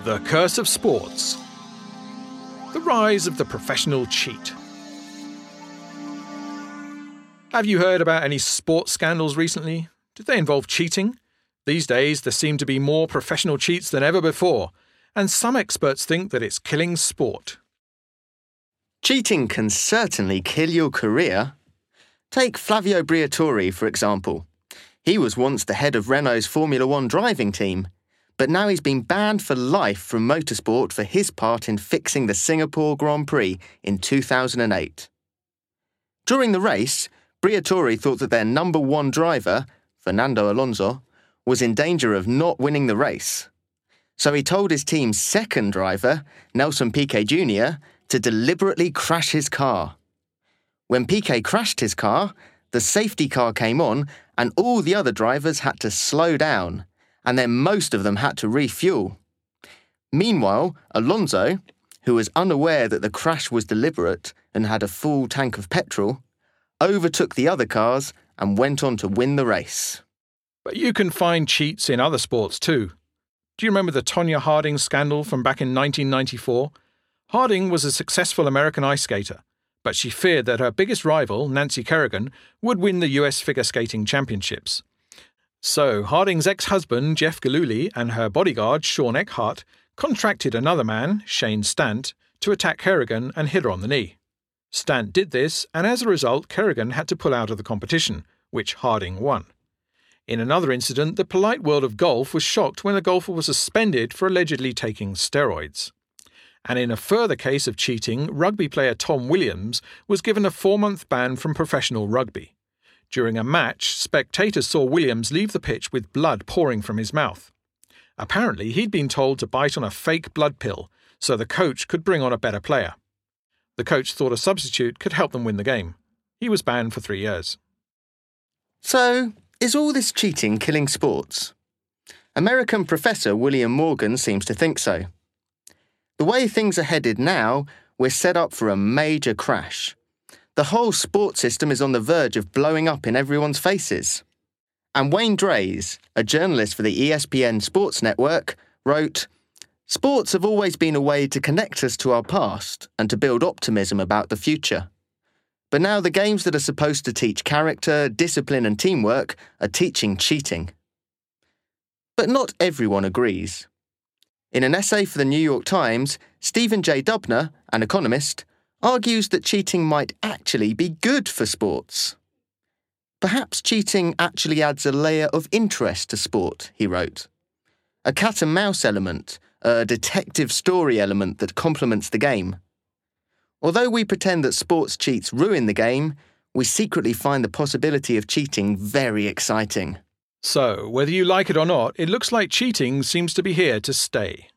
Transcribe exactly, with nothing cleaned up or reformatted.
The Curse of Sports. The rise of the professional cheat. Have you heard about any sports scandals recently? Did they involve cheating? These days, there seem to be more professional cheats than ever before, and some experts think that it's killing sport. Cheating can certainly kill your career. Take Flavio Briatore, for example. He was once the head of Renault's Formula One driving team, but now he's been banned for life from motorsport for his part in fixing the Singapore Grand Prix in two thousand eight. During the race, Briatore thought that their number one driver, Fernando Alonso, was in danger of not winning the race. So he told his team's second driver, Nelson Piquet Junior, to deliberately crash his car. When Piquet crashed his car, the safety car came on and all the other drivers had to slow down, and then most of them had to refuel. Meanwhile, Alonso, who was unaware that the crash was deliberate and had a full tank of petrol, overtook the other cars and went on to win the race. But you can find cheats in other sports too. Do you remember the Tonya Harding scandal from back in nineteen ninety-four? Harding was a successful American ice skater, but she feared that her biggest rival, Nancy Kerrigan, would win the U S figure skating championships. So Harding's ex-husband, Jeff Gillooly, and her bodyguard, Sean Eckhart, contracted another man, Shane Stant, to attack Kerrigan and hit her on the knee. Stant did this, and as a result, Kerrigan had to pull out of the competition, which Harding won. In another incident, the polite world of golf was shocked when a golfer was suspended for allegedly taking steroids. And in a further case of cheating, rugby player Tom Williams was given a four-month ban from professional rugby. During a match, spectators saw Williams leave the pitch with blood pouring from his mouth. Apparently, he'd been told to bite on a fake blood pill so the coach could bring on a better player. The coach thought a substitute could help them win the game. He was banned for three years. So, is all this cheating killing sports? American professor William Morgan seems to think so. The way things are headed now, we're set up for a major crash. The whole sports system is on the verge of blowing up in everyone's faces. And Wayne Drays, a journalist for the E S P N Sports Network, wrote, "Sports have always been a way to connect us to our past and to build optimism about the future. But now the games that are supposed to teach character, discipline and teamwork are teaching cheating." But not everyone agrees. In an essay for the New York Times, Stephen J. Dubner, an economist, argues that cheating might actually be good for sports. "Perhaps cheating actually adds a layer of interest to sport," he wrote. "A cat-and-mouse element, a detective story element that complements the game. Although we pretend that sports cheats ruin the game, we secretly find the possibility of cheating very exciting." So, whether you like it or not, it looks like cheating seems to be here to stay.